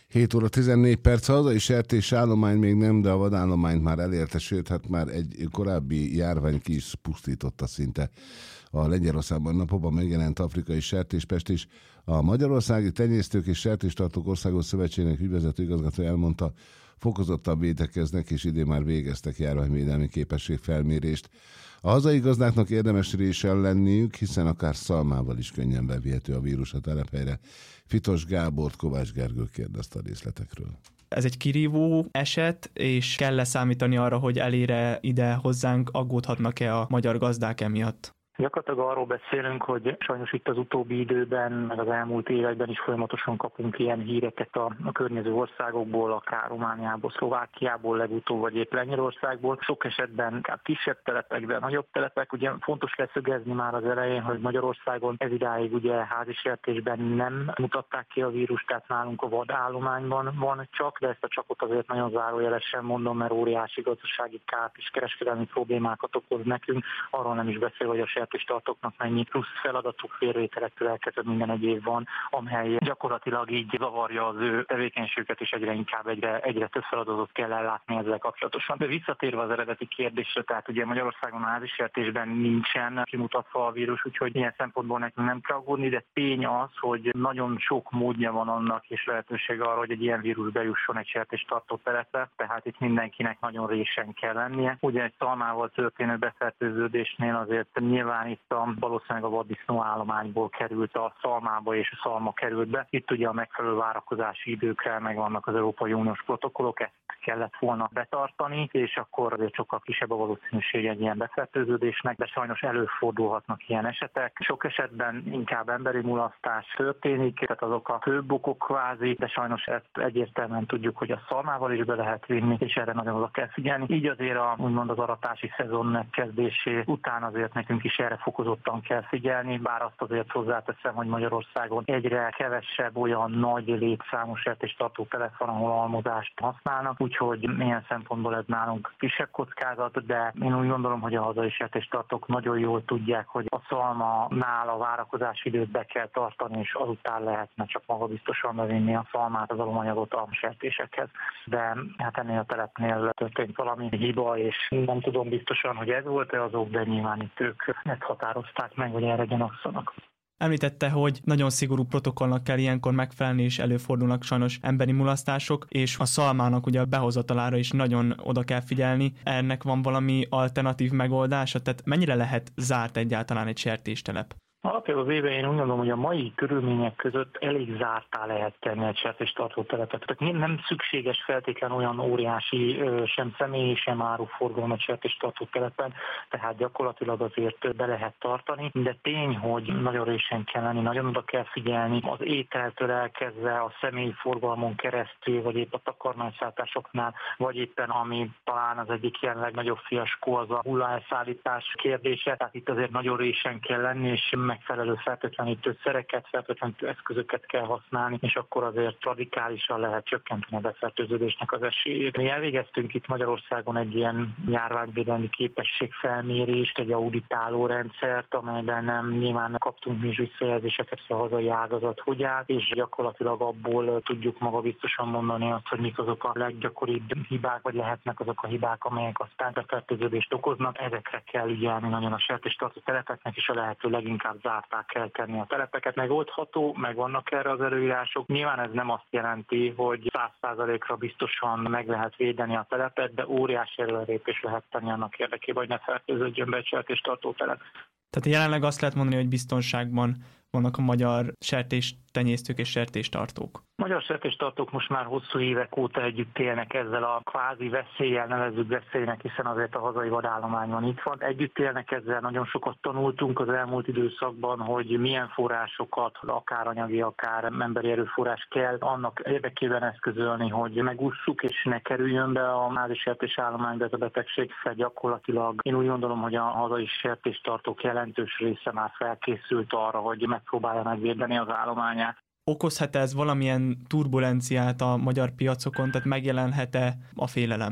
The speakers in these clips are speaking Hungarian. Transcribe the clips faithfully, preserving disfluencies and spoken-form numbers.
hét óra tizennégy perc, a hazai sertés állomány még nem, de a vadállományt már elérte, sőt, hát már egy korábbi járvány ki is pusztította szinte a Lengyelországban napokban megjelent afrikai sertéspest is. A Magyarországi Tenyésztők és Sertéstartók Országos Szövetségének ügyvezető igazgató elmondta, fokozottabb védekeznek, és idén már végeztek járványvédelmi képességfelmérést. A hazai gazdáknak érdemes résen lenniük, hiszen akár szalmával is könnyen bevihető a vírus a telephelyre. Fitos Gábort Kovács Gergő kérdezte a részletekről. Ez egy kirívó eset, és kell számítani arra, hogy elére ide hozzánk, aggódhatnak-e a magyar gazdák emiatt? Gyakorlatilag arról beszélünk, hogy sajnos itt az utóbbi időben, meg az elmúlt években is folyamatosan kapunk ilyen híreket a, a környező országokból, akár Romániából, Szlovákiából, legutóbb vagy épp Lengyelországból. Sok esetben inkább kisebb telepek, de nagyobb telepek. Ugye fontos leszögezni már az elején, hogy Magyarországon ez idáig ugye házisertésben nem mutatták ki a vírust, tehát nálunk a vadállományban van csak, de ezt a csakot azért nagyon zárójelesen mondom, mert óriási gazdasági kárt és kereskedelmi problémákat okoz nekünk, arról nem is beszél, hogy a sertéstartóknak mennyi plusz feladatuk, félrevételektől elkezdve minden egyéb van, amely gyakorlatilag így zavarja az ő tevékenységüket, és egyre inkább egyre, egyre több feladatot kell ellátni ezzel kapcsolatosan. De visszatérve az eredeti kérdésre, tehát ugye Magyarországon a házisertésben nincsen kimutatva a vírus, úgyhogy ilyen szempontból nekünk nem kell aggódni, de tény az, hogy nagyon sok módja van annak és lehetőség arra, hogy egy ilyen vírus bejusson egy sertéstartó telepre, tehát itt mindenkinek nagyon résen kell lennie. Ugye egy szalmával történő befertőződésnél azért nyilván itt a, valószínűleg a vaddisznó állományból került a szalmába, és a szalma került be. Itt ugye a megfelelő várakozási időkkel megvannak az Európai Uniós protokollok, ezt kellett volna betartani, és akkor azért sokkal kisebb a valószínűség egy ilyen befertőződésnek, de sajnos előfordulhatnak ilyen esetek. Sok esetben inkább emberi mulasztás történik, tehát azok a főbb okok kvázi, de sajnos ezt egyértelműen tudjuk, hogy a szalmával is be lehet vinni, és erre nagyon oda kell figyelni. Így azért a, úgymond az aratási szezon megkezdésé után azért nekünk is erre fokozottan kell figyelni, bár azt azért hozzáteszem, hogy Magyarországon egyre kevesebb olyan nagy létszámú sertéstartó telep van, ahol almozást használnak, úgyhogy ilyen szempontból ez nálunk kisebb kockázat, de én úgy gondolom, hogy a hazai sertéstartók nagyon jól tudják, hogy a szalmánál a várakozási időt be kell tartani, és azután lehetne csak magabiztosan bevinni a szalmát, az alamanyagot a sertésekhez. De hát ennél a telepnél történt valami hiba, és nem tudom biztosan, hogy ez volt-e az ok, de nyilván itt ők ezt határozták meg, hogy erre gyanakszanak. Említette, hogy nagyon szigorú protokollnak kell ilyenkor megfelelni, és előfordulnak sajnos emberi mulasztások, és a szalmának ugye a behozatalára is nagyon oda kell figyelni. Ennek van valami alternatív megoldása? Tehát mennyire lehet zárt egyáltalán egy sertéstelep? Alapjában véve én úgy gondolom, hogy a mai körülmények között elég zártá lehet tenni egy sertéstartó telepet. Tehát nem szükséges feltétlenül olyan óriási sem személyi, sem áruforgalom egy sertéstartó telepen, tehát gyakorlatilag azért be lehet tartani, de tény, hogy nagyon résen kell lenni, nagyon oda kell figyelni az ételtől elkezdve a személyi forgalmon keresztül, vagy épp a takarmányszállításoknál, vagy éppen ami talán az egyik jelenleg nagyobb fiaskó, az a hullaelszállítás kérdése, tehát itt azért nagyon résen kell lenni, és megfelelő fertőtlenítő szereket, fertőtlenítő eszközöket kell használni, és akkor azért radikálisan lehet csökkenteni a befertőződésnek az esélyét. Mi elvégeztünk itt Magyarországon egy ilyen járványvédelmi képességfelmérést, egy auditáló rendszert, amelyben nem nyilván kaptunk mi is visszajelzéseket, hogy a hazai ágazat hogy áll, és gyakorlatilag abból tudjuk magabiztosan mondani azt, hogy mik azok a leggyakoribb hibák, vagy lehetnek azok a hibák, amelyek aztán befertőződést okoznak. Ezekre kell ügyelni nagyon a sertéstartó telepeknek, és a lehető leginkább zárták kell tenni a telepeket. Megoldható, meg vannak erre az előírások. Nyilván ez nem azt jelenti, hogy száz százalékra biztosan meg lehet védeni a telepet, de óriási előrelépés lehet tenni annak érdekében, hogy ne fertőződjön be egy sertéstartó telep. Tehát jelenleg azt lehet mondani, hogy biztonságban vannak a magyar sertéstenyésztők és sertéstartók. Magyar sertéstartók most már hosszú évek óta együtt élnek ezzel a kvázi veszéllyel, nevezzük veszélynek, hiszen azért a hazai vadállomány van itt van. Együtt élnek ezzel, nagyon sokat tanultunk az elmúlt időszakban, hogy milyen forrásokat, akár anyagi, akár emberi erőforrás kell annak érdekében eszközölni, hogy megússzuk és ne kerüljön be a házi sertésállományba ez a betegség. Szóval gyakorlatilag én úgy gondolom, hogy a hazai sertéstartók jelentős része már felkészült arra, hogy megpróbálja megvédeni az állományát. Okozhat ez valamilyen turbulenciát a magyar piacokon, tehát megjelenhet-e a félelem?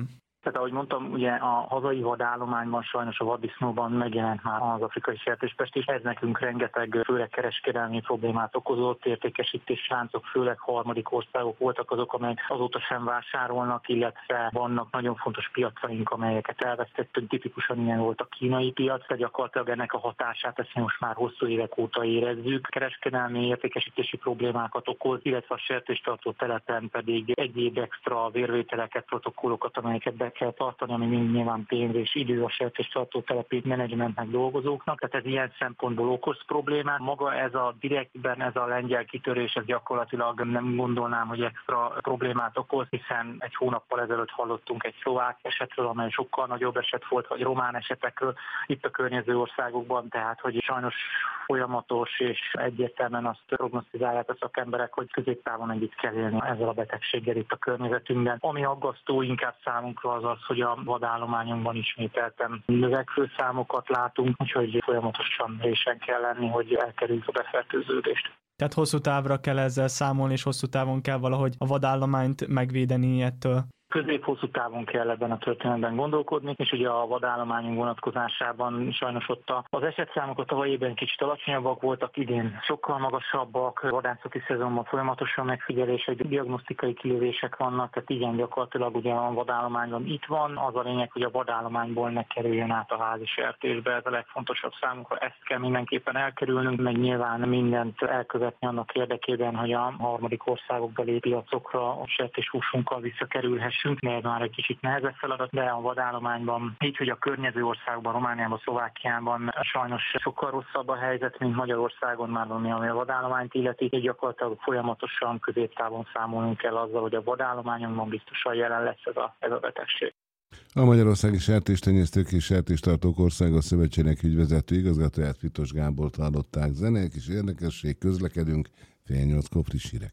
Tehát ahogy mondtam, ugye a hazai vadállományban sajnos a vaddisznóban megjelent már az afrikai sertéspest, és ez nekünk rengeteg, főleg kereskedelmi problémát okozott, értékesítés láncok, főleg harmadik országok voltak azok, amelyek azóta sem vásárolnak, illetve vannak nagyon fontos piacaink, amelyeket elvesztettünk, tipikusan ilyen volt a kínai piac, de gyakorlatilag ennek a hatását ezt most már hosszú évek óta érezzük. Kereskedelmi értékesítési problémákat okoz, illetve a sertéstartó telepen pedig egyéb extra vérvételeket, protokollokat, amelyeket be kell tartani, ami mind nyilván pénz és idő a sertéstartó telepi menedzsmentnek, dolgozóknak. Tehát ez ilyen szempontból okoz problémát. Maga ez a direktben, ez a lengyel kitörés, ez gyakorlatilag nem gondolnám, hogy extra problémát okoz, hiszen egy hónappal ezelőtt hallottunk egy szlovák esetről, amely sokkal nagyobb eset volt, vagy román esetekről itt a környező országokban, tehát hogy sajnos folyamatos és egyértelműen azt prognosztizálják a szakemberek, hogy középtávon együtt kell élni ezzel a betegséggel itt a környezetünkben. Ami aggasztó inkább számunkra az az, hogy a vadállományunkban ismételten növekvő számokat látunk, úgyhogy folyamatosan résen kell lenni, hogy elkerüljük a befertőződést. Tehát hosszú távra kell ezzel számolni, és hosszú távon kell valahogy a vadállományt megvédeni ettől. Közép-hosszú távon kell ebben a történetben gondolkodni, és ugye a vadállományunk vonatkozásában sajnos ott az esetszámok a tavalyi évben kicsit alacsonyabbak voltak, idén sokkal magasabbak, vadászati szezonban folyamatosan megfigyelések, diagnosztikai kilövések vannak, tehát igen, gyakorlatilag ugye a vadállományban itt van, az a lényeg, hogy a vadállományból ne kerüljön át a házi sertésbe, ez a legfontosabb számunkra, ezt kell mindenképpen elkerülnünk, meg nyilván mindent elkövetni annak érdekében, hogy a harmadik országokbeli piacokra a sertéshúsunkkal visszakerülhessünk, mert már egy kicsit nehezebb feladat, de a vadállományban, így, hogy a környező országban, Romániában, Szlovákiában sajnos sokkal rosszabb a helyzet, mint Magyarországon már, ami a vadállományt illeti, így gyakorlatilag folyamatosan középtávon számolnunk kell azzal, hogy a vadállományunkban biztosan jelen lesz ez a, ez a betegség. A Magyarországi Sertéstenyésztők és Sertéstartók Országos Szövetségének ügyvezető igazgatóját, Fitos Gábort hallották. Zenék és érdekesség, közlekedünk, fél nyolckor friss hírek.